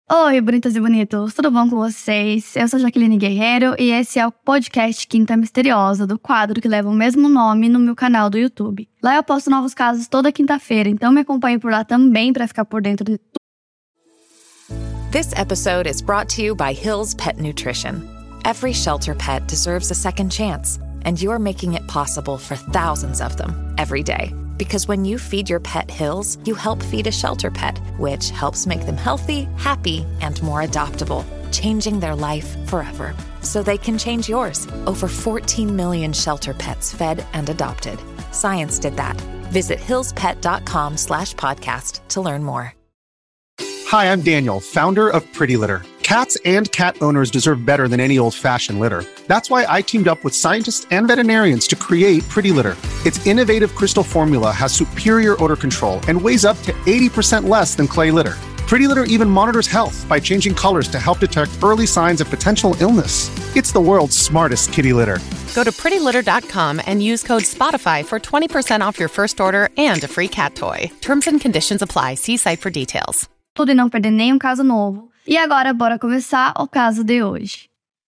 Oi, bonitas e bonitos, tudo bom com vocês? Eu sou Jaqueline Guerreiro e esse é o podcast Quinta Misteriosa, do quadro que leva o mesmo nome no meu canal do YouTube. Lá eu posto novos casos toda quinta-feira, então me acompanhe por lá também para ficar por dentro de tudo. This episode is brought to you by Hill's Pet Nutrition. Every shelter pet deserves a second chance, and you're making it possible for thousands of them every day. Because when you feed your pet Hill's, you help feed a shelter pet, which helps make them healthy, happy, and more adoptable, changing their life forever. So they can change yours. Over 14 million shelter pets fed and adopted. Science did that. Visit hillspet.com/podcast to learn more. Hi, I'm Daniel, founder of Pretty Litter. Cats and cat owners deserve better than any old-fashioned litter. That's why I teamed up with scientists and veterinarians to create Pretty Litter. Its innovative crystal formula has superior odor control and weighs up to 80% less than clay litter. Pretty Litter even monitors health by changing colors to help detect early signs of potential illness. It's the world's smartest kitty litter. Go to prettylitter.com and use code SPOTIFY for 20% off your first order and a free cat toy. Terms and conditions apply. See site for details. Tudo e não perder nenhum caso novo. E agora, bora começar o caso de hoje.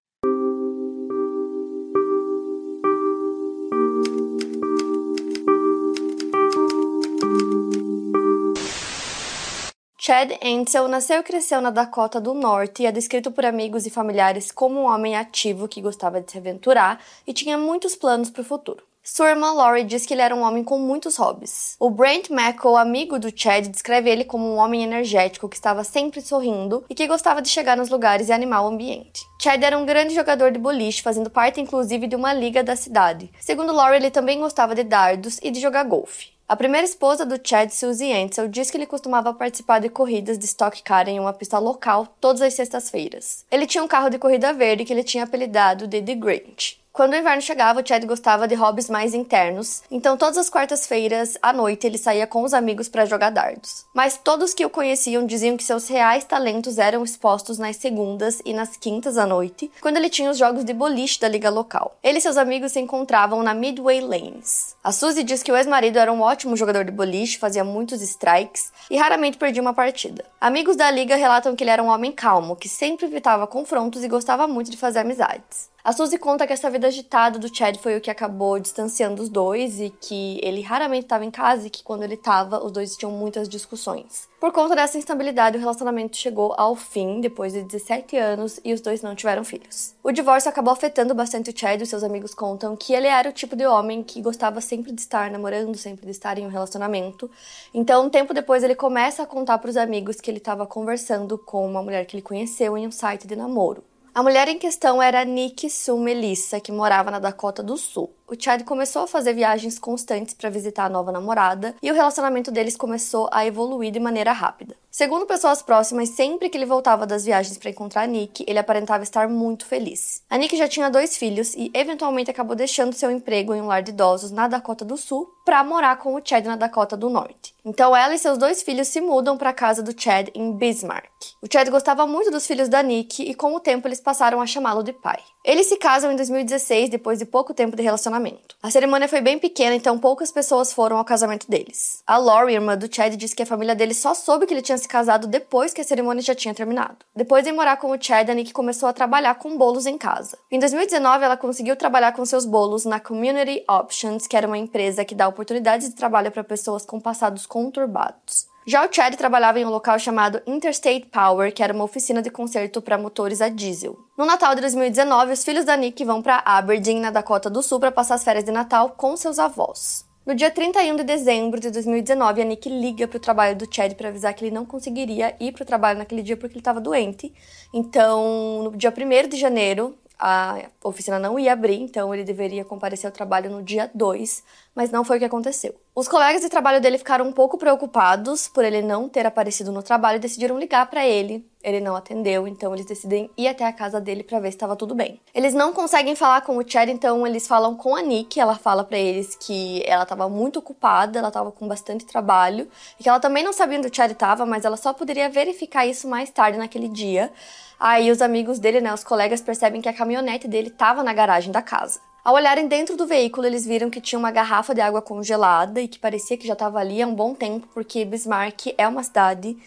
Chad Ansel nasceu e cresceu na Dakota do Norte e é descrito por amigos e familiares como um homem ativo que gostava de se aventurar e tinha muitos planos para o futuro. Sua irmã Lori diz que ele era um homem com muitos hobbies. O Brent McCall, amigo do Chad, descreve ele como um homem energético que estava sempre sorrindo e que gostava de chegar nos lugares e animar o ambiente. Chad era um grande jogador de boliche, fazendo parte inclusive de uma liga da cidade. Segundo Lori, ele também gostava de dardos e de jogar golfe. A primeira esposa do Chad, Susie Ansel, diz que ele costumava participar de corridas de stock car em uma pista local todas as sextas-feiras. Ele tinha um carro de corrida verde que ele tinha apelidado de The Grinch. Quando o inverno chegava, o Chad gostava de hobbies mais internos, então todas as quartas-feiras à noite ele saía com os amigos para jogar dardos. Mas todos que o conheciam diziam que seus reais talentos eram expostos nas segundas e nas quintas à noite, quando ele tinha os jogos de boliche da liga local. Ele e seus amigos se encontravam na Midway Lanes. A Suzy diz que o ex-marido era um ótimo jogador de boliche, fazia muitos strikes e raramente perdia uma partida. Amigos da liga relatam que ele era um homem calmo, que sempre evitava confrontos e gostava muito de fazer amizades. A Suzy conta que essa vida agitada do Chad foi o que acabou distanciando os dois e que ele raramente estava em casa e que quando ele estava, os dois tinham muitas discussões. Por conta dessa instabilidade, o relacionamento chegou ao fim depois de 17 anos e os dois não tiveram filhos. O divórcio acabou afetando bastante o Chad e seus amigos contam que ele era o tipo de homem que gostava sempre de estar namorando, sempre de estar em um relacionamento. Então, um tempo depois, ele começa a contar para os amigos que ele estava conversando com uma mulher que ele conheceu em um site de namoro. A mulher em questão era Nikki Sue Melissa, que morava na Dakota do Sul. O Chad começou a fazer viagens constantes para visitar a nova namorada e o relacionamento deles começou a evoluir de maneira rápida. Segundo pessoas próximas, sempre que ele voltava das viagens para encontrar a Nikki, ele aparentava estar muito feliz. A Nikki já tinha 2 filhos e eventualmente acabou deixando seu emprego em um lar de idosos na Dakota do Sul para morar com o Chad na Dakota do Norte. Então ela e seus 2 filhos se mudam para a casa do Chad em Bismarck. O Chad gostava muito dos filhos da Nikki e com o tempo eles passaram a chamá-lo de pai. Eles se casam em 2016 depois de pouco tempo de relacionamento. A cerimônia foi bem pequena, então poucas pessoas foram ao casamento deles. A Lori, irmã do Chad, disse que a família dele só soube que ele tinha se casado depois que a cerimônia já tinha terminado. Depois de morar com o Chad, a Nikki começou a trabalhar com bolos em casa. Em 2019, ela conseguiu trabalhar com seus bolos na Community Options, que era uma empresa que dá oportunidades de trabalho para pessoas com passados conturbados. Já o Chad trabalhava em um local chamado Interstate Power, que era uma oficina de conserto para motores a diesel. No Natal de 2019, os filhos da Nikki vão para Aberdeen, na Dakota do Sul, para passar as férias de Natal com seus avós. No dia 31 de dezembro de 2019, a Nikki liga para o trabalho do Chad para avisar que ele não conseguiria ir para o trabalho naquele dia porque ele estava doente. Então, no dia 1º de janeiro, a oficina não ia abrir, então ele deveria comparecer ao trabalho no dia 2, mas não foi o que aconteceu. Os colegas de trabalho dele ficaram um pouco preocupados por ele não ter aparecido no trabalho e decidiram ligar para ele. Ele não atendeu, então eles decidem ir até a casa dele para ver se estava tudo bem. Eles não conseguem falar com o Chad, então eles falam com a Nikki. Ela fala para eles que ela estava muito ocupada, ela estava com bastante trabalho e que ela também não sabia onde o Chad estava, mas ela só poderia verificar isso mais tarde naquele dia. Aí os amigos dele, os colegas, percebem que a caminhonete dele estava na garagem da casa. Ao olharem dentro do veículo, eles viram que tinha uma garrafa de água congelada e que parecia que já estava ali há um bom tempo, porque Bismarck é uma cidade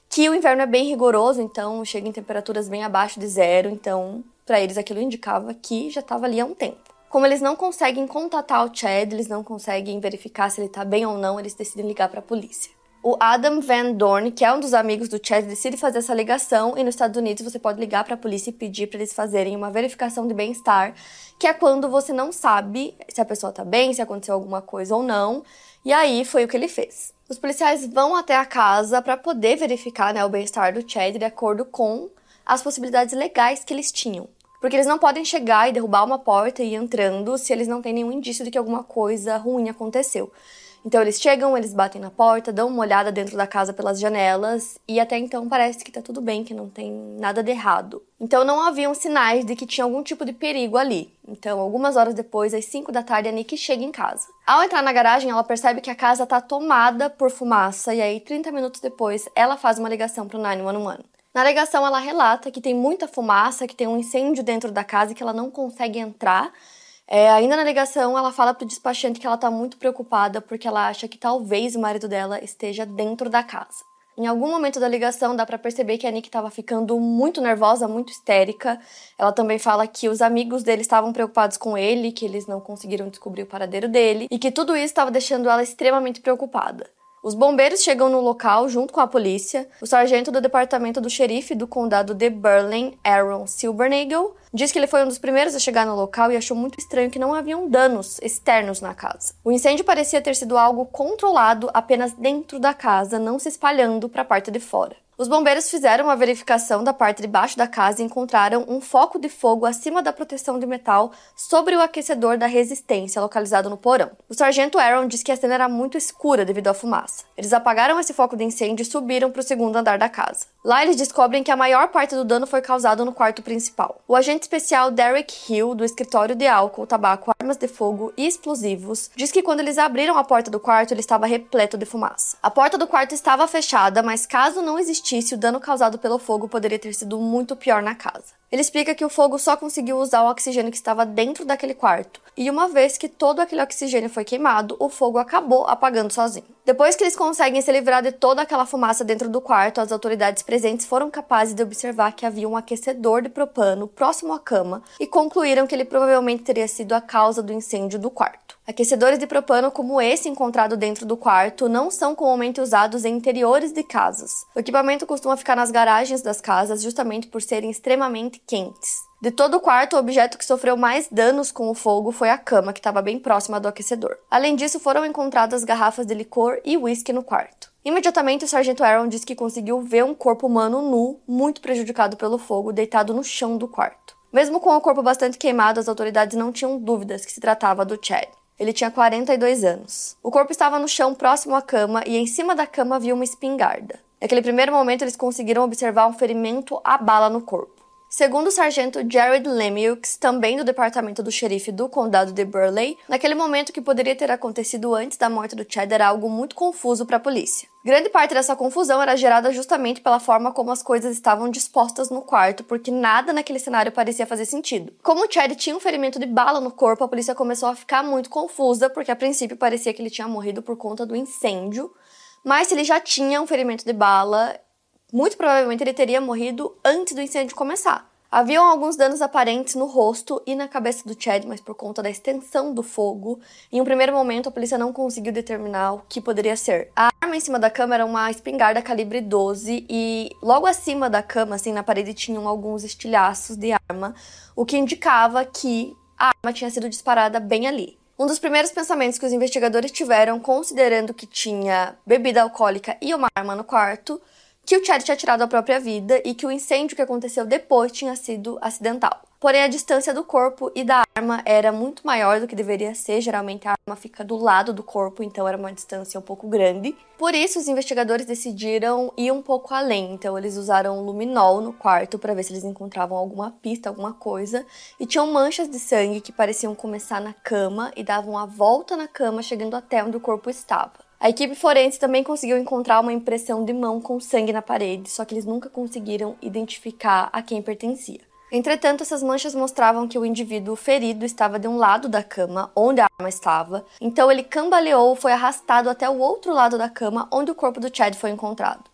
que o inverno é bem rigoroso, então chega em temperaturas bem abaixo de zero, então para eles aquilo indicava que já estava ali há um tempo. Como eles não conseguem contatar o Chad, eles não conseguem verificar se ele tá bem ou não, eles decidem ligar para a polícia. O Adam Van Dorn, que é um dos amigos do Chad, decide fazer essa ligação, e nos Estados Unidos você pode ligar para a polícia e pedir para eles fazerem uma verificação de bem-estar, que é quando você não sabe se a pessoa tá bem, se aconteceu alguma coisa ou não, e aí foi o que ele fez. Os policiais vão até a casa para poder verificar, o bem-estar do Chad de acordo com as possibilidades legais que eles tinham. Porque eles não podem chegar e derrubar uma porta e ir entrando se eles não têm nenhum indício de que alguma coisa ruim aconteceu. Então eles chegam, eles batem na porta, dão uma olhada dentro da casa pelas janelas e até então parece que tá tudo bem, que não tem nada de errado. Então não haviam sinais de que tinha algum tipo de perigo ali. Então algumas horas depois, às 5 da tarde, a Nikki chega em casa. Ao entrar na garagem, ela percebe que a casa tá tomada por fumaça e aí 30 minutos depois ela faz uma ligação pro 911. Na ligação ela relata que tem muita fumaça, que tem um incêndio dentro da casa e que ela não consegue entrar. Ainda na ligação, ela fala pro despachante que ela tá muito preocupada porque ela acha que talvez o marido dela esteja dentro da casa. Em algum momento da ligação, dá pra perceber que a Nikki tava ficando muito nervosa, muito histérica. Ela também fala que os amigos dele estavam preocupados com ele, que eles não conseguiram descobrir o paradeiro dele e que tudo isso estava deixando ela extremamente preocupada. Os bombeiros chegam no local junto com a polícia. O sargento do departamento do xerife do condado de Berlin, Aaron Silbernagel, diz que ele foi um dos primeiros a chegar no local e achou muito estranho que não haviam danos externos na casa. O incêndio parecia ter sido algo controlado apenas dentro da casa, não se espalhando para a parte de fora. Os bombeiros fizeram uma verificação da parte de baixo da casa e encontraram um foco de fogo acima da proteção de metal sobre o aquecedor da resistência, localizado no porão. O sargento Aaron diz que a cena era muito escura devido à fumaça. Eles apagaram esse foco de incêndio e subiram para o segundo andar da casa. Lá eles descobrem que a maior parte do dano foi causado no quarto principal. O agente especial Derek Hill, do escritório de álcool, tabaco, armas de fogo e explosivos, diz que quando eles abriram a porta do quarto, ele estava repleto de fumaça. A porta do quarto estava fechada, mas caso não existisse, o dano causado pelo fogo poderia ter sido muito pior na casa. Ele explica que o fogo só conseguiu usar o oxigênio que estava dentro daquele quarto, e uma vez que todo aquele oxigênio foi queimado, o fogo acabou apagando sozinho. Depois que eles conseguem se livrar de toda aquela fumaça dentro do quarto, as autoridades presentes foram capazes de observar que havia um aquecedor de propano próximo à cama e concluíram que ele provavelmente teria sido a causa do incêndio do quarto. Aquecedores de propano como esse encontrado dentro do quarto não são comumente usados em interiores de casas. O equipamento costuma ficar nas garagens das casas justamente por serem extremamente quentes. De todo o quarto, o objeto que sofreu mais danos com o fogo foi a cama, que estava bem próxima do aquecedor. Além disso, foram encontradas garrafas de licor e uísque no quarto. Imediatamente, o sargento Aaron disse que conseguiu ver um corpo humano nu, muito prejudicado pelo fogo, deitado no chão do quarto. Mesmo com o corpo bastante queimado, as autoridades não tinham dúvidas que se tratava do Chad. Ele tinha 42 anos. O corpo estava no chão próximo à cama e em cima da cama havia uma espingarda. Naquele primeiro momento, eles conseguiram observar um ferimento à bala no corpo. Segundo o sargento Jared Lemieux, também do departamento do xerife do condado de Burleigh, naquele momento que poderia ter acontecido antes da morte do Chad era algo muito confuso para a polícia. Grande parte dessa confusão era gerada justamente pela forma como as coisas estavam dispostas no quarto, porque nada naquele cenário parecia fazer sentido. Como o Chad tinha um ferimento de bala no corpo, a polícia começou a ficar muito confusa, porque a princípio parecia que ele tinha morrido por conta do incêndio, mas se ele já tinha um ferimento de bala, muito provavelmente ele teria morrido antes do incêndio começar. Haviam alguns danos aparentes no rosto e na cabeça do Chad, mas por conta da extensão do fogo, em um primeiro momento a polícia não conseguiu determinar o que poderia ser. A arma em cima da cama era uma espingarda calibre 12 e logo acima da cama, assim, na parede, tinham alguns estilhaços de arma, o que indicava que a arma tinha sido disparada bem ali. Um dos primeiros pensamentos que os investigadores tiveram, considerando que tinha bebida alcoólica e uma arma no quarto, que o Chad tinha tirado a própria vida e que o incêndio que aconteceu depois tinha sido acidental. Porém, a distância do corpo e da arma era muito maior do que deveria ser. Geralmente a arma fica do lado do corpo, então era uma distância um pouco grande. Por isso, os investigadores decidiram ir um pouco além. Então, eles usaram luminol no quarto para ver se eles encontravam alguma pista, alguma coisa. E tinham manchas de sangue que pareciam começar na cama e davam a volta na cama, chegando até onde o corpo estava. A equipe forense também conseguiu encontrar uma impressão de mão com sangue na parede, só que eles nunca conseguiram identificar a quem pertencia. Entretanto, essas manchas mostravam que o indivíduo ferido estava de um lado da cama, onde a arma estava, então ele cambaleou e foi arrastado até o outro lado da cama, onde o corpo do Chad foi encontrado.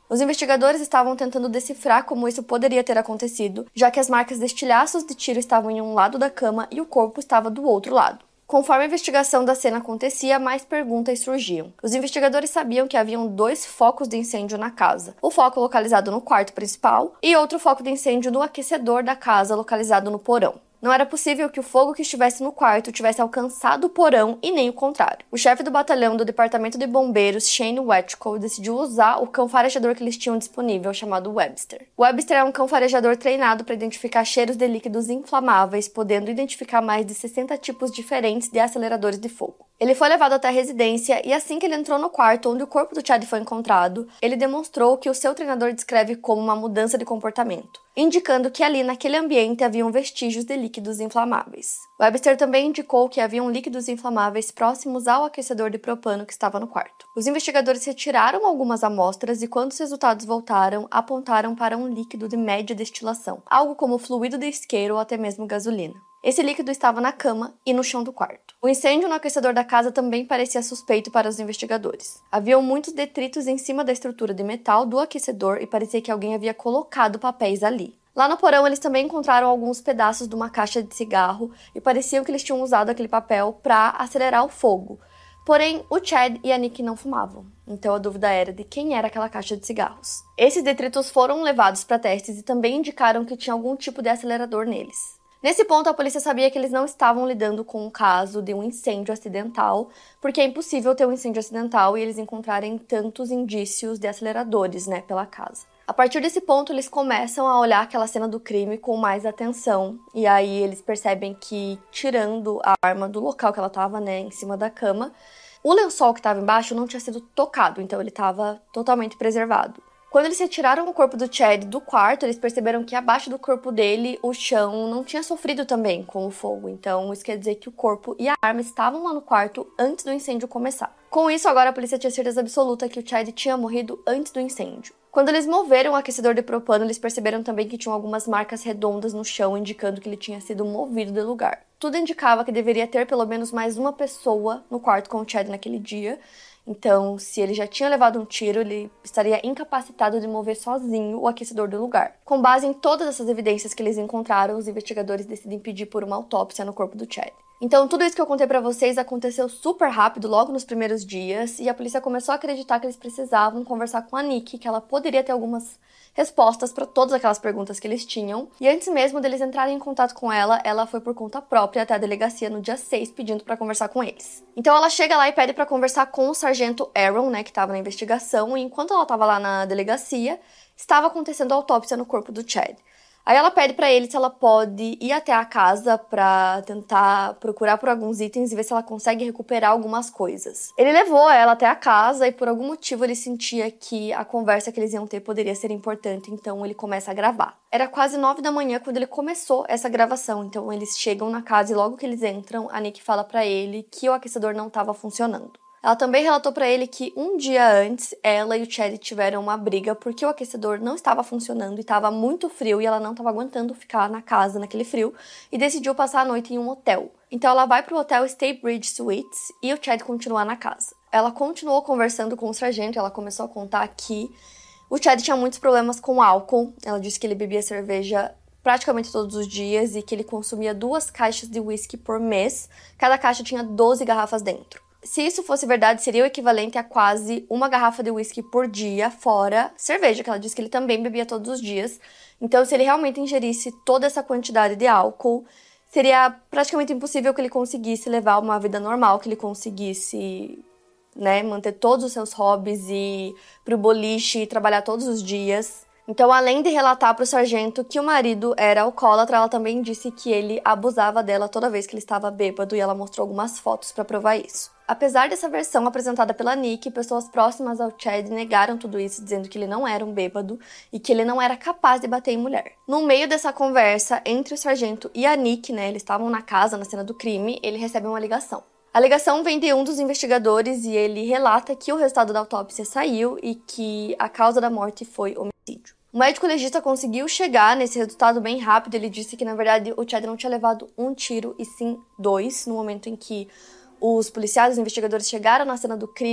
Os investigadores estavam tentando decifrar como isso poderia ter acontecido, já que as marcas de estilhaços de tiro estavam em um lado da cama e o corpo estava do outro lado. Conforme a investigação da cena acontecia, mais perguntas surgiam. Os investigadores sabiam que haviam 2 focos de incêndio na casa. O foco localizado no quarto principal e outro foco de incêndio no aquecedor da casa localizado no porão. Não era possível que o fogo que estivesse no quarto tivesse alcançado o porão e nem o contrário. O chefe do batalhão do departamento de bombeiros, Shane Wetchko, decidiu usar o cão farejador que eles tinham disponível, chamado Webster. Webster é um cão farejador treinado para identificar cheiros de líquidos inflamáveis, podendo identificar mais de 60 tipos diferentes de aceleradores de fogo. Ele foi levado até a residência e assim que ele entrou no quarto onde o corpo do Chad foi encontrado, ele demonstrou o que o seu treinador descreve como uma mudança de comportamento, indicando que ali naquele ambiente haviam vestígios de líquidos inflamáveis. Webster também indicou que haviam líquidos inflamáveis próximos ao aquecedor de propano que estava no quarto. Os investigadores retiraram algumas amostras e quando os resultados voltaram, apontaram para um líquido de média destilação, algo como fluido de isqueiro ou até mesmo gasolina. Esse líquido estava na cama e no chão do quarto. O incêndio no aquecedor da casa também parecia suspeito para os investigadores. Haviam muitos detritos em cima da estrutura de metal do aquecedor e parecia que alguém havia colocado papéis ali. Lá no porão, eles também encontraram alguns pedaços de uma caixa de cigarro e pareciam que eles tinham usado aquele papel para acelerar o fogo. Porém, o Chad e a Nick não fumavam, então a dúvida era de quem era aquela caixa de cigarros. Esses detritos foram levados para testes e também indicaram que tinha algum tipo de acelerador neles. Nesse ponto, a polícia sabia que eles não estavam lidando com um caso de um incêndio acidental, porque é impossível ter um incêndio acidental e eles encontrarem tantos indícios de aceleradores, pela casa. A partir desse ponto, eles começam a olhar aquela cena do crime com mais atenção, e aí eles percebem que, tirando a arma do local que ela estava, em cima da cama, o lençol que estava embaixo não tinha sido tocado, então ele estava totalmente preservado. Quando eles retiraram o corpo do Chad do quarto, eles perceberam que abaixo do corpo dele, o chão não tinha sofrido também com o fogo. Então, isso quer dizer que o corpo e a arma estavam lá no quarto antes do incêndio começar. Com isso, agora a polícia tinha certeza absoluta que o Chad tinha morrido antes do incêndio. Quando eles moveram o aquecedor de propano, eles perceberam também que tinham algumas marcas redondas no chão, indicando que ele tinha sido movido do lugar. Tudo indicava que deveria ter pelo menos mais uma pessoa no quarto com o Chad naquele dia. Então, se ele já tinha levado um tiro, ele estaria incapacitado de mover sozinho o aquecedor do lugar. Com base em todas essas evidências que eles encontraram, os investigadores decidem pedir por uma autópsia no corpo do Chad. Então, tudo isso que eu contei pra vocês aconteceu super rápido, logo nos primeiros dias, e a polícia começou a acreditar que eles precisavam conversar com a Nick, que ela poderia ter algumas respostas para todas aquelas perguntas que eles tinham. E antes mesmo deles entrarem em contato com ela, ela foi por conta própria até a delegacia no dia 6 pedindo para conversar com eles. Então ela chega lá e pede para conversar com o sargento Aaron, que estava na investigação, e enquanto ela estava lá na delegacia, estava acontecendo a autópsia no corpo do Chad. Aí ela pede pra ele se ela pode ir até a casa pra tentar procurar por alguns itens e ver se ela consegue recuperar algumas coisas. Ele levou ela até a casa e por algum motivo ele sentia que a conversa que eles iam ter poderia ser importante, então ele começa a gravar. Era quase 9 da manhã quando ele começou essa gravação, então eles chegam na casa e logo que eles entram, a Nick fala pra ele que o aquecedor não estava funcionando. Ela também relatou pra ele que um dia antes, ela e o Chad tiveram uma briga porque o aquecedor não estava funcionando e estava muito frio e ela não estava aguentando ficar na casa naquele frio e decidiu passar a noite em um hotel. Então ela vai pro hotel Staybridge Suites e o Chad continua na casa. Ela continuou conversando com o sargento e ela começou a contar que o Chad tinha muitos problemas com álcool. Ela disse que ele bebia cerveja praticamente todos os dias e que ele consumia 2 caixas de whisky por mês. Cada caixa tinha 12 garrafas dentro. Se isso fosse verdade, seria o equivalente a quase 1 garrafa de whisky por dia, fora cerveja, que ela disse que ele também bebia todos os dias. Então, se ele realmente ingerisse toda essa quantidade de álcool, seria praticamente impossível que ele conseguisse levar uma vida normal, que ele conseguisse, manter todos os seus hobbies e ir pro boliche e trabalhar todos os dias. Então, além de relatar para o sargento que o marido era alcoólatra, ela também disse que ele abusava dela toda vez que ele estava bêbado e ela mostrou algumas fotos para provar isso. Apesar dessa versão apresentada pela Nick, pessoas próximas ao Chad negaram tudo isso, dizendo que ele não era um bêbado e que ele não era capaz de bater em mulher. No meio dessa conversa entre o sargento e a Nick, eles estavam na casa, na cena do crime, ele recebe uma ligação. A ligação vem de um dos investigadores e ele relata que o resultado da autópsia saiu e que a causa da morte foi homicídio. O médico legista conseguiu chegar nesse resultado bem rápido. Ele disse que, na verdade, o Chad não tinha levado 1 tiro e sim 2, no momento em que os policiais, os investigadores chegaram na cena do crime,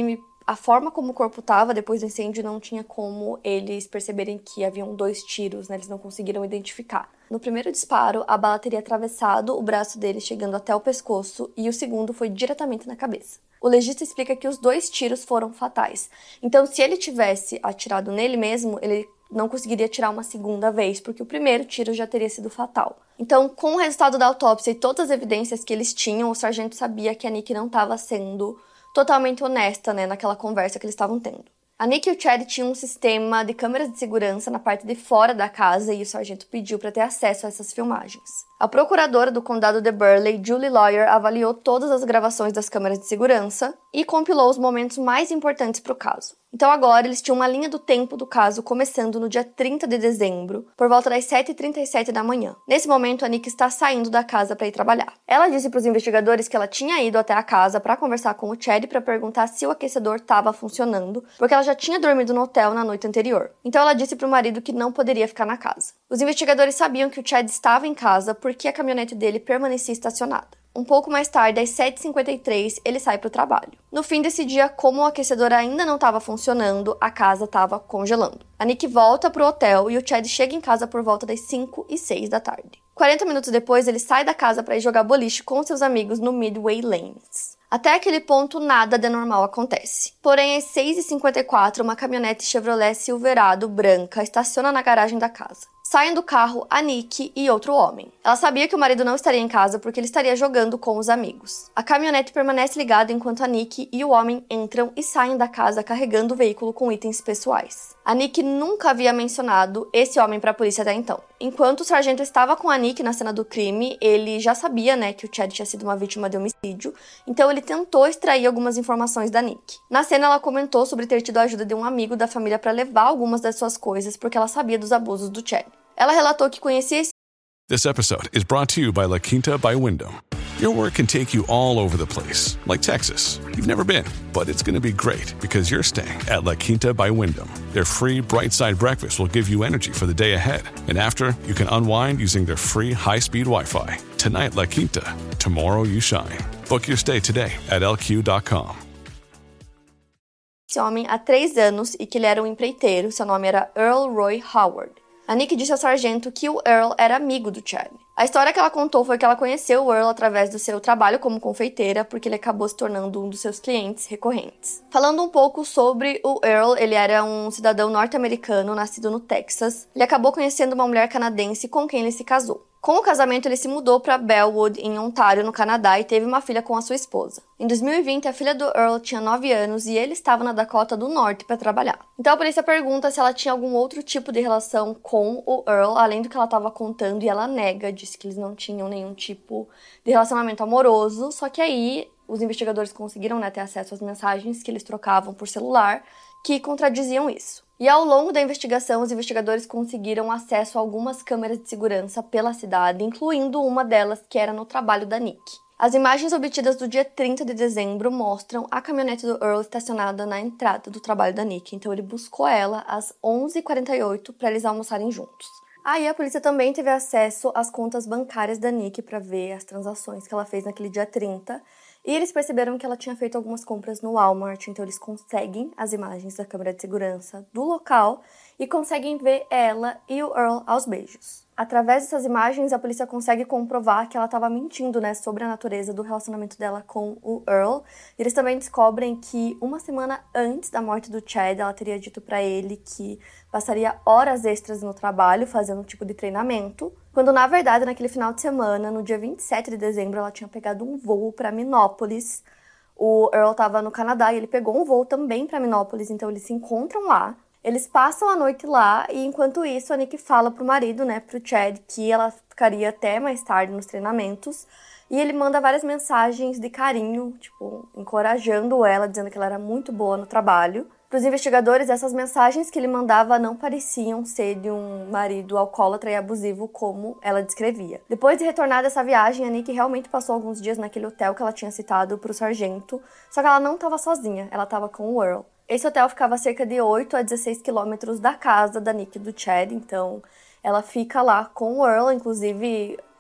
A forma como o corpo estava depois do incêndio não tinha como eles perceberem que haviam 2 tiros, né? Eles não conseguiram identificar. No primeiro disparo, a bala teria atravessado o braço dele, chegando até o pescoço, e o segundo foi diretamente na cabeça. O legista explica que os 2 tiros foram fatais. Então, se ele tivesse atirado nele mesmo, ele não conseguiria atirar uma segunda vez, porque o primeiro tiro já teria sido fatal. Então, com o resultado da autópsia e todas as evidências que eles tinham, o sargento sabia que a Nick não estava sendo totalmente honesta, né, naquela conversa que eles estavam tendo. A Nick e o Chad tinham um sistema de câmeras de segurança na parte de fora da casa e o sargento pediu para ter acesso a essas filmagens. A procuradora do condado de Burleigh, Julie Lawyer, avaliou todas as gravações das câmeras de segurança e compilou os momentos mais importantes para o caso. Então agora eles tinham uma linha do tempo do caso começando no dia 30 de dezembro, por volta das 7h37 da manhã. Nesse momento, a Nick está saindo da casa para ir trabalhar. Ela disse para os investigadores que ela tinha ido até a casa para conversar com o Chad para perguntar se o aquecedor estava funcionando, porque ela já tinha dormido no hotel na noite anterior. Então ela disse para o marido que não poderia ficar na casa. Os investigadores sabiam que o Chad estava em casa porque a caminhonete dele permanecia estacionada. Um pouco mais tarde, às 7h53, ele sai para o trabalho. No fim desse dia, como o aquecedor ainda não estava funcionando, a casa estava congelando. A Nick volta para o hotel e o Chad chega em casa por volta das 5h06 da tarde. 40 minutos depois, ele sai da casa para ir jogar boliche com seus amigos no Midway Lanes. Até aquele ponto, nada de normal acontece. Porém, às 6h54, uma caminhonete Chevrolet Silverado branca estaciona na garagem da casa. Saem do carro a Nick e outro homem. Ela sabia que o marido não estaria em casa porque ele estaria jogando com os amigos. A caminhonete permanece ligada enquanto a Nick e o homem entram e saem da casa carregando o veículo com itens pessoais. A Nick nunca havia mencionado esse homem para a polícia até então. Enquanto o sargento estava com a Nick na cena do crime, ele já sabia, né, que o Chad tinha sido uma vítima de homicídio, então ele tentou extrair algumas informações da Nick. Na cena, ela comentou sobre ter tido a ajuda de um amigo da família para levar algumas das suas coisas porque ela sabia dos abusos do Chad. Ela relatou que conhecia esse... This episode is brought to you by La Quinta by Wyndham. Your work can take you all over the place, like Texas. You've never been, but it's going to be great because you're staying at La Quinta by Wyndham. Their free Bright-Side breakfast will give you energy for the day ahead. And after, you can unwind using their free high-speed Wi-Fi. Tonight, La Quinta. Tomorrow, you shine. Book your stay today at lq.com. Esse homem há 3 anos e que ele era um empreiteiro. Seu nome era Earl Roy Howard. A Nick disse ao sargento que o Earl era amigo do Chad. A história que ela contou foi que ela conheceu o Earl através do seu trabalho como confeiteira, porque ele acabou se tornando um dos seus clientes recorrentes. Falando um pouco sobre o Earl, ele era um cidadão norte-americano nascido no Texas. Ele acabou conhecendo uma mulher canadense com quem ele se casou. Com o casamento, ele se mudou para Bellwood, em Ontário, no Canadá, e teve uma filha com a sua esposa. Em 2020, a filha do Earl tinha 9 anos e ele estava na Dakota do Norte para trabalhar. Então a polícia pergunta se ela tinha algum outro tipo de relação com o Earl, além do que ela estava contando, e ela nega, disse que eles não tinham nenhum tipo de relacionamento amoroso, só que aí os investigadores conseguiram, né, ter acesso às mensagens que eles trocavam por celular, que contradiziam isso. E ao longo da investigação, os investigadores conseguiram acesso a algumas câmeras de segurança pela cidade, incluindo uma delas que era no trabalho da Nick. As imagens obtidas do dia 30 de dezembro mostram a caminhonete do Earl estacionada na entrada do trabalho da Nick, então ele buscou ela às 11h48 para eles almoçarem juntos. Aí a polícia também teve acesso às contas bancárias da Nick para ver as transações que ela fez naquele dia 30, e eles perceberam que ela tinha feito algumas compras no Walmart, então eles conseguem as imagens da câmera de segurança do local e conseguem ver ela e o Earl aos beijos. Através dessas imagens, a polícia consegue comprovar que ela estava mentindo, né, sobre a natureza do relacionamento dela com o Earl. E eles também descobrem que uma semana antes da morte do Chad, ela teria dito para ele que passaria horas extras no trabalho fazendo um tipo de treinamento, quando na verdade naquele final de semana, no dia 27 de dezembro, ela tinha pegado um voo para Minneapolis. O Earl estava no Canadá e ele pegou um voo também para Minneapolis, então eles se encontram lá. Eles passam a noite lá e, enquanto isso, a Nick fala pro marido, né, pro Chad, que ela ficaria até mais tarde nos treinamentos. E ele manda várias mensagens de carinho, tipo, encorajando ela, dizendo que ela era muito boa no trabalho. Para os investigadores, essas mensagens que ele mandava não pareciam ser de um marido alcoólatra e abusivo como ela descrevia. Depois de retornar dessa viagem, a Nick realmente passou alguns dias naquele hotel que ela tinha citado pro sargento, só que ela não estava sozinha, ela estava com o Earl. Esse hotel ficava a cerca de 8 a 16 quilômetros da casa da Nick e do Chad, então ela fica lá com o Earl, inclusive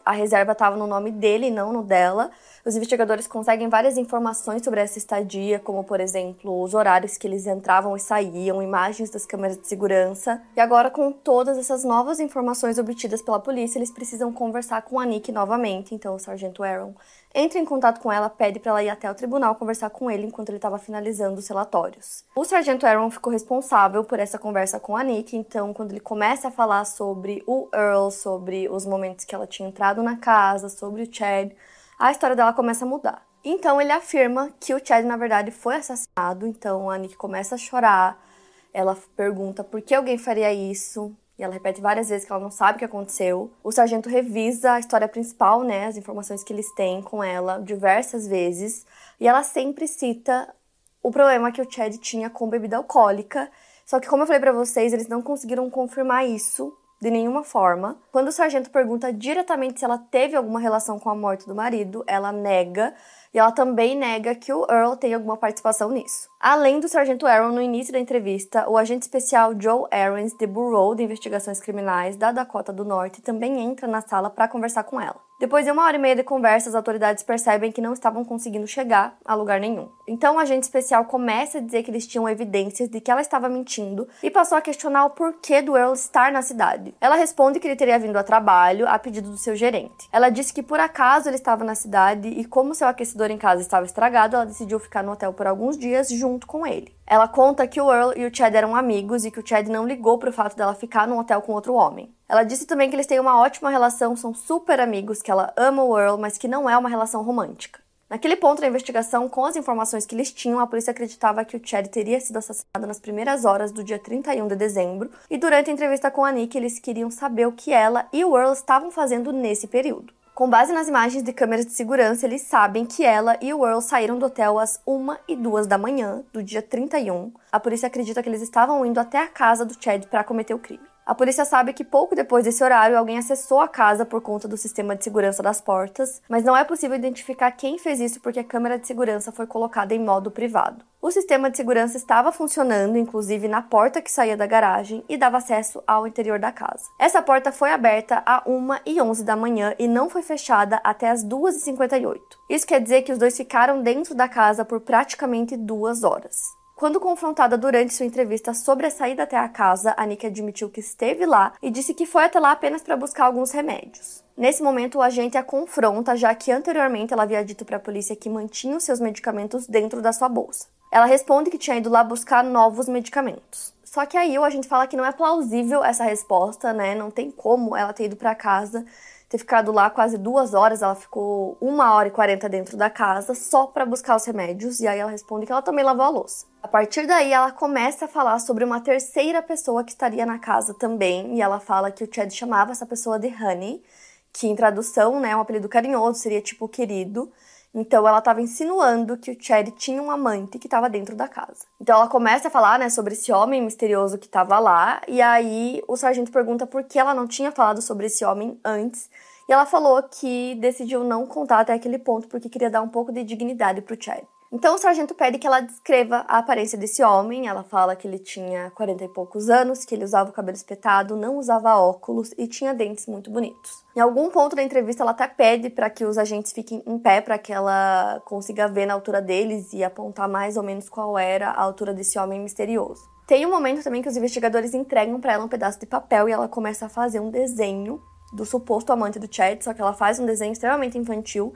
a reserva estava no nome dele e não no dela. Os investigadores conseguem várias informações sobre essa estadia, como, por exemplo, os horários que eles entravam e saíam, imagens das câmeras de segurança. E agora, com todas essas novas informações obtidas pela polícia, eles precisam conversar com a Nick novamente. Então, o sargento Aaron entra em contato com ela, pede para ela ir até o tribunal conversar com ele enquanto ele estava finalizando os relatórios. O sargento Aaron ficou responsável por essa conversa com a Nick, então quando ele começa a falar sobre o Earl, sobre os momentos que ela tinha entrado na casa, sobre o Chad, a história dela começa a mudar. Então ele afirma que o Chad, na verdade, foi assassinado, então a Nick começa a chorar, ela pergunta por que alguém faria isso, e ela repete várias vezes que ela não sabe o que aconteceu. O sargento revisa a história principal, né, as informações que eles têm com ela diversas vezes, e ela sempre cita o problema que o Chad tinha com bebida alcoólica, só que como eu falei pra vocês, eles não conseguiram confirmar isso de nenhuma forma. Quando o sargento pergunta diretamente se ela teve alguma relação com a morte do marido, ela nega, e ela também nega que o Earl tem alguma participação nisso. Além do sargento Aaron, no início da entrevista, o agente especial Joe Aarons, do Bureau de Investigações Criminais da Dakota do Norte, também entra na sala para conversar com ela. Depois de 1h30 de conversa, as autoridades percebem que não estavam conseguindo chegar a lugar nenhum. Então, o agente especial começa a dizer que eles tinham evidências de que ela estava mentindo e passou a questionar o porquê do Earl estar na cidade. Ela responde que ele teria vindo a trabalho a pedido do seu gerente. Ela disse que por acaso ele estava na cidade e como seu aquecedor em casa estava estragado, ela decidiu ficar no hotel por alguns dias junto com ele. Ela conta que o Earl e o Chad eram amigos e que o Chad não ligou pro fato dela ficar num hotel com outro homem. Ela disse também que eles têm uma ótima relação, são super amigos, que ela ama o Earl, mas que não é uma relação romântica. Naquele ponto da investigação, com as informações que eles tinham, a polícia acreditava que o Chad teria sido assassinado nas primeiras horas do dia 31 de dezembro, e durante a entrevista com a Nick, eles queriam saber o que ela e o Earl estavam fazendo nesse período. Com base nas imagens de câmeras de segurança, eles sabem que ela e o Earl saíram do hotel às 1 e 2 da manhã do dia 31. A polícia acredita que eles estavam indo até a casa do Chad para cometer o crime. A polícia sabe que pouco depois desse horário, alguém acessou a casa por conta do sistema de segurança das portas, mas não é possível identificar quem fez isso porque a câmera de segurança foi colocada em modo privado. O sistema de segurança estava funcionando, inclusive na porta que saía da garagem e dava acesso ao interior da casa. Essa porta foi aberta às 1h11 da manhã e não foi fechada até às 2h58. Isso quer dizer que os dois ficaram dentro da casa por praticamente 2 horas. Quando confrontada durante sua entrevista sobre a saída até a casa, a Nick admitiu que esteve lá e disse que foi até lá apenas para buscar alguns remédios. Nesse momento, o agente a confronta, já que anteriormente ela havia dito para a polícia que mantinha os seus medicamentos dentro da sua bolsa. Ela responde que tinha ido lá buscar novos medicamentos. Só que aí o agente fala que não é plausível essa resposta, né? Não tem como ela ter ido para casa, ter ficado lá quase 2 horas, ela ficou 1h40 dentro da casa só para buscar os remédios, e aí ela responde que ela também lavou a louça. A partir daí, ela começa a falar sobre uma terceira pessoa que estaria na casa também, e ela fala que o Chad chamava essa pessoa de Honey, que em tradução, né, é um apelido carinhoso, seria tipo querido. Então ela estava insinuando que o Chad tinha um amante que estava dentro da casa. Então ela começa a falar, né, sobre esse homem misterioso que estava lá, e aí o sargento pergunta por que ela não tinha falado sobre esse homem antes, e ela falou que decidiu não contar até aquele ponto porque queria dar um pouco de dignidade pro Chad. Então o sargento pede que ela descreva a aparência desse homem. Ela fala que ele tinha 40 e poucos anos, que ele usava o cabelo espetado, não usava óculos e tinha dentes muito bonitos. Em algum ponto da entrevista ela até pede para que os agentes fiquem em pé para que ela consiga ver na altura deles e apontar mais ou menos qual era a altura desse homem misterioso. Tem um momento também que os investigadores entregam para ela um pedaço de papel e ela começa a fazer um desenho do suposto amante do Chad, só que ela faz um desenho extremamente infantil.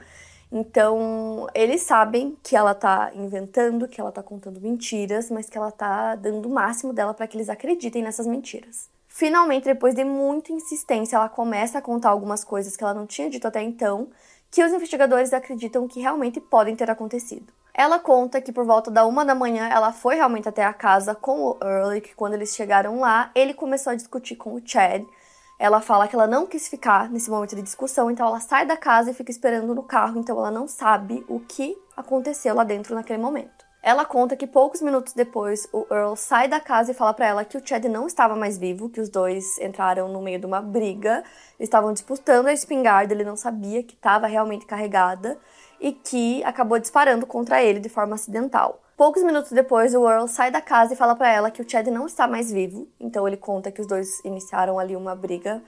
Então, eles sabem que ela tá inventando, que ela tá contando mentiras, mas que ela tá dando o máximo dela para que eles acreditem nessas mentiras. Finalmente, depois de muita insistência, ela começa a contar algumas coisas que ela não tinha dito até então, que os investigadores acreditam que realmente podem ter acontecido. Ela conta que por volta da 1 da manhã ela foi realmente até a casa com o Earl e que quando eles chegaram lá, ele começou a discutir com o Chad. Ela fala que ela não quis ficar nesse momento de discussão, então ela sai da casa e fica esperando no carro, então ela não sabe o que aconteceu lá dentro naquele momento. Ela conta que poucos minutos depois, o Earl sai da casa e fala pra ela que o Chad não estava mais vivo, que os dois entraram no meio de uma briga, eles estavam disputando a espingarda, ele não sabia que estava realmente carregada e que acabou disparando contra ele de forma acidental. Poucos minutos depois, o Earl sai da casa e fala pra ela que o Chad não está mais vivo. Então ele conta que os dois iniciaram ali uma briga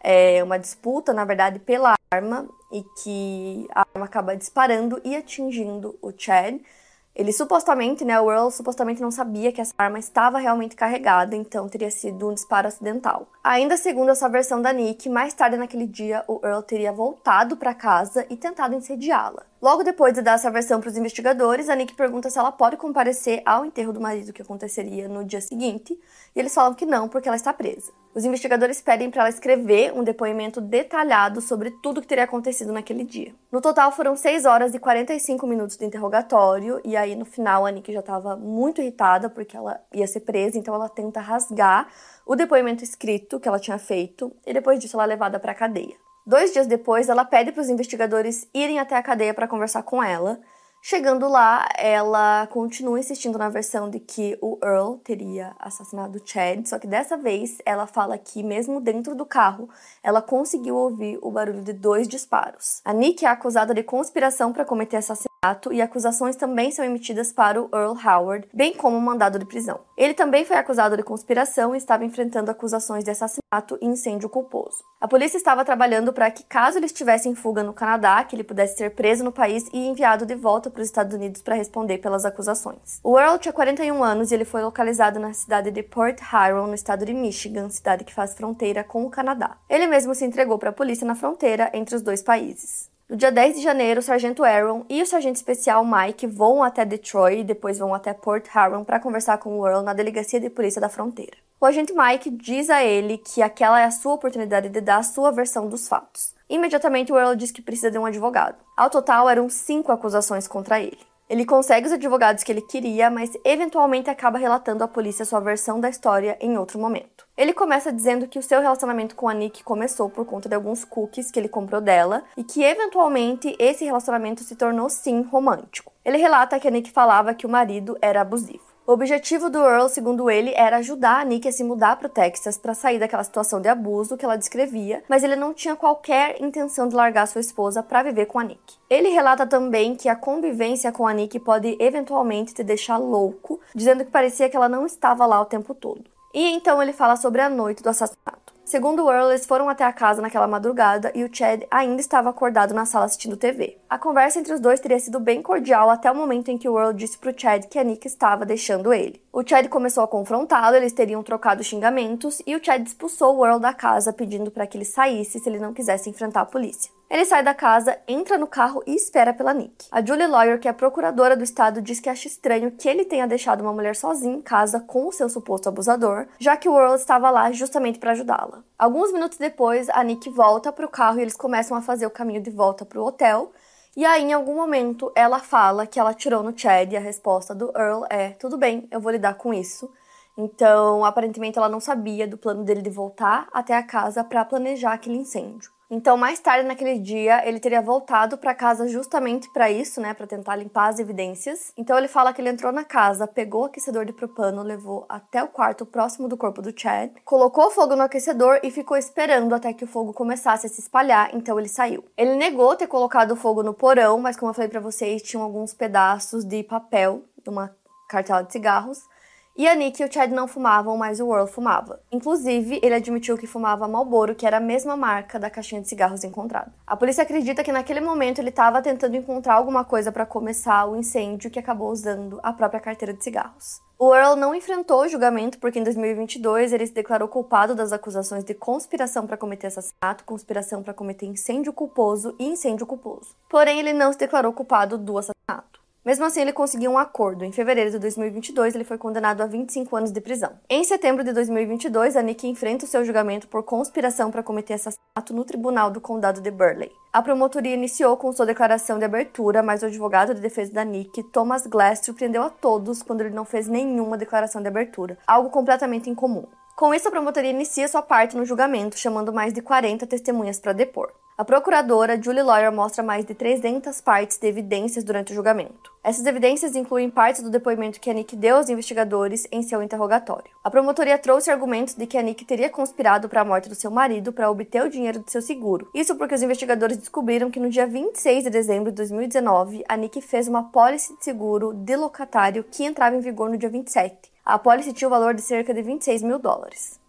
uma disputa, na verdade, pela arma, e que a arma acaba disparando e atingindo o Chad. Ele supostamente, o Earl supostamente não sabia que essa arma estava realmente carregada, então teria sido um disparo acidental. Ainda segundo essa versão da Nick, mais tarde naquele dia, o Earl teria voltado para casa e tentado incendiá-la. Logo depois de dar essa versão para os investigadores, a Nick pergunta se ela pode comparecer ao enterro do marido que aconteceria no dia seguinte, e eles falam que não, porque ela está presa. Os investigadores pedem para ela escrever um depoimento detalhado sobre tudo que teria acontecido naquele dia. No total foram 6 horas e 45 minutos de interrogatório, e aí no final a Nick já estava muito irritada porque ela ia ser presa, então ela tenta rasgar o depoimento escrito que ela tinha feito, e depois disso ela é levada para a cadeia. 2 dias depois, ela pede para os investigadores irem até a cadeia para conversar com ela. Chegando lá, ela continua insistindo na versão de que o Earl teria assassinado o Chad, só que dessa vez ela fala que mesmo dentro do carro, ela conseguiu ouvir o barulho de 2 disparos. A Nick é acusada de conspiração para cometer assassinato e acusações também são emitidas para o Earl Howard, bem como um mandado de prisão. Ele também foi acusado de conspiração e estava enfrentando acusações de assassinato e incêndio culposo. A polícia estava trabalhando para que, caso ele estivesse em fuga no Canadá, que ele pudesse ser preso no país e enviado de volta para os Estados Unidos para responder pelas acusações. O Earl tinha 41 anos e ele foi localizado na cidade de Port Huron, no estado de Michigan, cidade que faz fronteira com o Canadá. Ele mesmo se entregou para a polícia na fronteira entre os 2 países. No dia 10 de janeiro, o sargento Aaron e o sargento especial Mike vão até Detroit e depois vão até Port Huron para conversar com o Earl na delegacia de polícia da fronteira. O agente Mike diz a ele que aquela é a sua oportunidade de dar a sua versão dos fatos. Imediatamente, o Earl diz que precisa de um advogado. Ao total, eram 5 acusações contra ele. Ele consegue os advogados que ele queria, mas eventualmente acaba relatando à polícia sua versão da história em outro momento. Ele começa dizendo que o seu relacionamento com a Nick começou por conta de alguns cookies que ele comprou dela e que eventualmente esse relacionamento se tornou sim romântico. Ele relata que a Nick falava que o marido era abusivo. O objetivo do Earl, segundo ele, era ajudar a Nick a se mudar para o Texas para sair daquela situação de abuso que ela descrevia, mas ele não tinha qualquer intenção de largar sua esposa para viver com a Nick. Ele relata também que a convivência com a Nick pode eventualmente te deixar louco, dizendo que parecia que ela não estava lá o tempo todo. E então ele fala sobre a noite do assassinato. Segundo o Earl, eles foram até a casa naquela madrugada e o Chad ainda estava acordado na sala assistindo TV. A conversa entre os dois teria sido bem cordial até o momento em que o Earl disse pro Chad que a Nick estava deixando ele. O Chad começou a confrontá-lo, eles teriam trocado xingamentos e o Chad expulsou o Earl da casa pedindo para que ele saísse se ele não quisesse enfrentar a polícia. Ele sai da casa, entra no carro e espera pela Nick. A Julie Lawyer, que é a procuradora do estado, diz que acha estranho que ele tenha deixado uma mulher sozinha em casa com o seu suposto abusador, já que o Earl estava lá justamente para ajudá-la. Alguns minutos depois, a Nick volta para o carro e eles começam a fazer o caminho de volta para o hotel. E aí, em algum momento, ela fala que ela atirou no Chad e a resposta do Earl é: tudo bem, eu vou lidar com isso. Então, aparentemente, ela não sabia do plano dele de voltar até a casa para planejar aquele incêndio. Então, mais tarde naquele dia, ele teria voltado para casa justamente para isso, para tentar limpar as evidências. Então, ele fala que ele entrou na casa, pegou o aquecedor de propano, levou até o quarto próximo do corpo do Chad, colocou fogo no aquecedor e ficou esperando até que o fogo começasse a se espalhar, então ele saiu. Ele negou ter colocado o fogo no porão, mas como eu falei para vocês, tinham alguns pedaços de papel de uma cartela de cigarros. E a Nick e o Chad não fumavam, mas o Earl fumava. Inclusive, ele admitiu que fumava Marlboro, que era a mesma marca da caixinha de cigarros encontrada. A polícia acredita que naquele momento ele estava tentando encontrar alguma coisa para começar o incêndio que acabou usando a própria carteira de cigarros. O Earl não enfrentou o julgamento porque em 2022 ele se declarou culpado das acusações de conspiração para cometer assassinato, conspiração para cometer incêndio culposo e incêndio culposo. Porém, ele não se declarou culpado do assassinato. Mesmo assim, ele conseguiu um acordo. Em fevereiro de 2022, ele foi condenado a 25 anos de prisão. Em setembro de 2022, a Nick enfrenta o seu julgamento por conspiração para cometer assassinato no tribunal do condado de Burleigh. A promotoria iniciou com sua declaração de abertura, mas o advogado de defesa da Nick, Thomas Glass, surpreendeu a todos quando ele não fez nenhuma declaração de abertura, algo completamente incomum. Com isso, a promotoria inicia sua parte no julgamento, chamando mais de 40 testemunhas para depor. A procuradora Julie Lawyer mostra mais de 300 partes de evidências durante o julgamento. Essas evidências incluem partes do depoimento que a Nick deu aos investigadores em seu interrogatório. A promotoria trouxe argumentos de que a Nick teria conspirado para a morte do seu marido para obter o dinheiro do seu seguro. Isso porque os investigadores descobriram que no dia 26 de dezembro de 2019, a Nick fez uma pólice de seguro de locatário que entrava em vigor no dia 27. A pólice tinha o valor de cerca de $26 mil.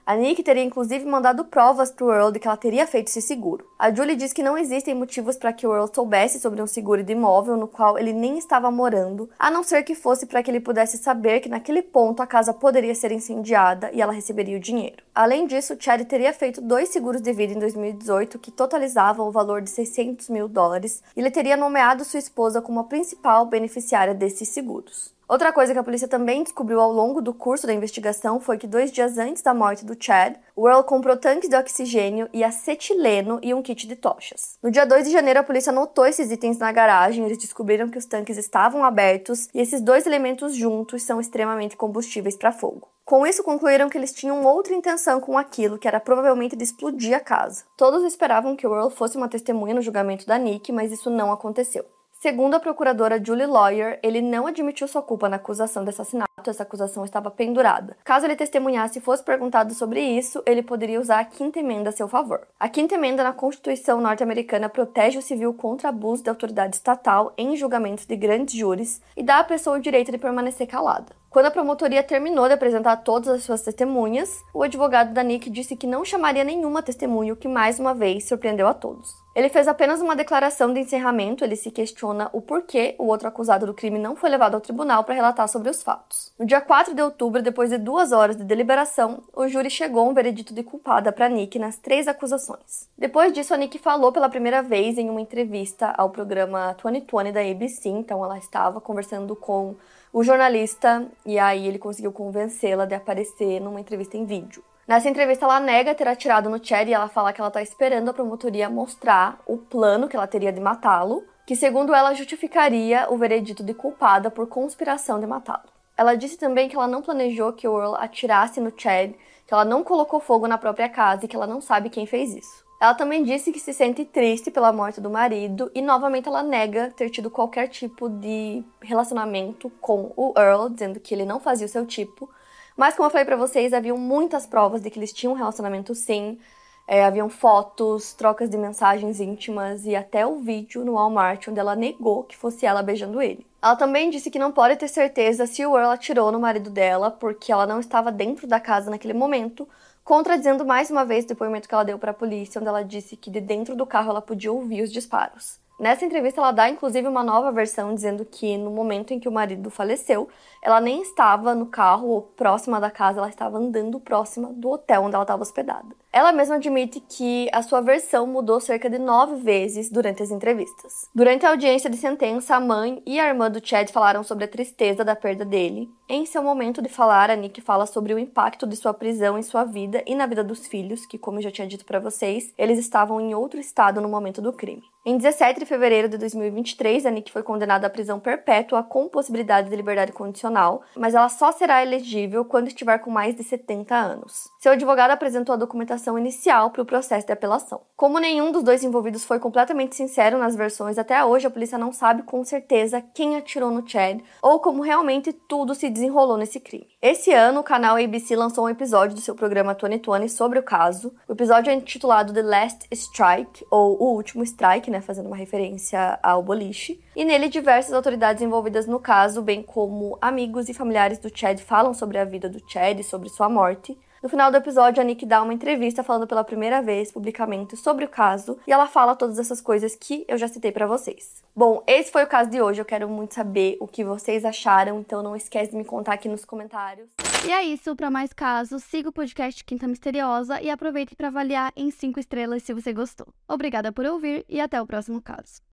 A Nick teria inclusive mandado provas pro Earl de que ela teria feito esse seguro. A Julie diz que não existem motivos para que o Earl soubesse sobre um seguro de imóvel no qual ele nem estava morando, a não ser que fosse para que ele pudesse saber que naquele ponto a casa poderia ser incendiada e ela receberia o dinheiro. Além disso, Chad teria feito 2 seguros de vida em 2018 que totalizavam o valor de $600 mil e ele teria nomeado sua esposa como a principal beneficiária desses seguros. Outra coisa que a polícia também descobriu ao longo do curso da investigação foi que 2 dias antes da morte do Chad, o Earl comprou tanques de oxigênio e acetileno e um kit de tochas. No dia 2 de janeiro, a polícia notou esses itens na garagem, eles descobriram que os tanques estavam abertos e esses 2 elementos juntos são extremamente combustíveis para fogo. Com isso, concluíram que eles tinham outra intenção com aquilo, que era provavelmente de explodir a casa. Todos esperavam que o Earl fosse uma testemunha no julgamento da Nick, mas isso não aconteceu. Segundo a procuradora Julie Lawyer, ele não admitiu sua culpa na acusação de assassinato, essa acusação estava pendurada. Caso ele testemunhasse e fosse perguntado sobre isso, ele poderia usar a 5ª emenda a seu favor. A 5ª emenda na Constituição norte-americana protege o civil contra abuso de autoridade estatal em julgamentos de grandes júris e dá à pessoa o direito de permanecer calada. Quando a promotoria terminou de apresentar todas as suas testemunhas, o advogado da Nick disse que não chamaria nenhuma testemunha, o que mais uma vez surpreendeu a todos. Ele fez apenas uma declaração de encerramento, ele se questiona o porquê o outro acusado do crime não foi levado ao tribunal para relatar sobre os fatos. No dia 4 de outubro, depois de 2 horas de deliberação, o júri chegou a um veredito de culpada para Nick nas 3 acusações. Depois disso, a Nick falou pela primeira vez em uma entrevista ao programa 2020 da ABC, então ela estava conversando com o jornalista e aí ele conseguiu convencê-la de aparecer numa entrevista em vídeo. Nessa entrevista, ela nega ter atirado no Chad e ela fala que ela está esperando a promotoria mostrar o plano que ela teria de matá-lo, que segundo ela justificaria o veredito de culpada por conspiração de matá-lo. Ela disse também que ela não planejou que o Earl atirasse no Chad, que ela não colocou fogo na própria casa e que ela não sabe quem fez isso. Ela também disse que se sente triste pela morte do marido e, novamente, ela nega ter tido qualquer tipo de relacionamento com o Earl, dizendo que ele não fazia o seu tipo. Mas, como eu falei pra vocês, haviam muitas provas de que eles tinham um relacionamento sim. Haviam fotos, trocas de mensagens íntimas e até o vídeo no Walmart onde ela negou que fosse ela beijando ele. Ela também disse que não pode ter certeza se o Earl atirou no marido dela porque ela não estava dentro da casa naquele momento, contradizendo mais uma vez o depoimento que ela deu para a polícia, onde ela disse que de dentro do carro ela podia ouvir os disparos. Nessa entrevista, ela dá inclusive uma nova versão, dizendo que no momento em que o marido faleceu, ela nem estava no carro ou próxima da casa, ela estava andando próxima do hotel onde ela estava hospedada. Ela mesma admite que a sua versão mudou cerca de 9 vezes durante as entrevistas. Durante a audiência de sentença, a mãe e a irmã do Chad falaram sobre a tristeza da perda dele. Em seu momento de falar, a Nick fala sobre o impacto de sua prisão em sua vida e na vida dos filhos, que, como eu já tinha dito para vocês, eles estavam em outro estado no momento do crime. Em 17 de fevereiro de 2023, a Nick foi condenada à prisão perpétua com possibilidade de liberdade condicional, mas ela só será elegível quando estiver com mais de 70 anos. Seu advogado apresentou a documentação inicial para o processo de apelação. Como nenhum dos dois envolvidos foi completamente sincero nas versões, até hoje a polícia não sabe com certeza quem atirou no Chad ou como realmente tudo se desenrolou nesse crime. Esse ano, o canal ABC lançou um episódio do seu programa 2020 sobre o caso. O episódio é intitulado The Last Strike, ou O Último Strike, fazendo uma referência ao boliche. E nele, diversas autoridades envolvidas no caso, bem como amigos e familiares do Chad, falam sobre a vida do Chad e sobre sua morte. No final do episódio, a Nick dá uma entrevista falando pela primeira vez publicamente sobre o caso e ela fala todas essas coisas que eu já citei pra vocês. Bom, esse foi o caso de hoje. Eu quero muito saber o que vocês acharam, então não esquece de me contar aqui nos comentários. E é isso, para mais casos, siga o podcast Quinta Misteriosa e aproveite para avaliar em 5 estrelas se você gostou. Obrigada por ouvir e até o próximo caso.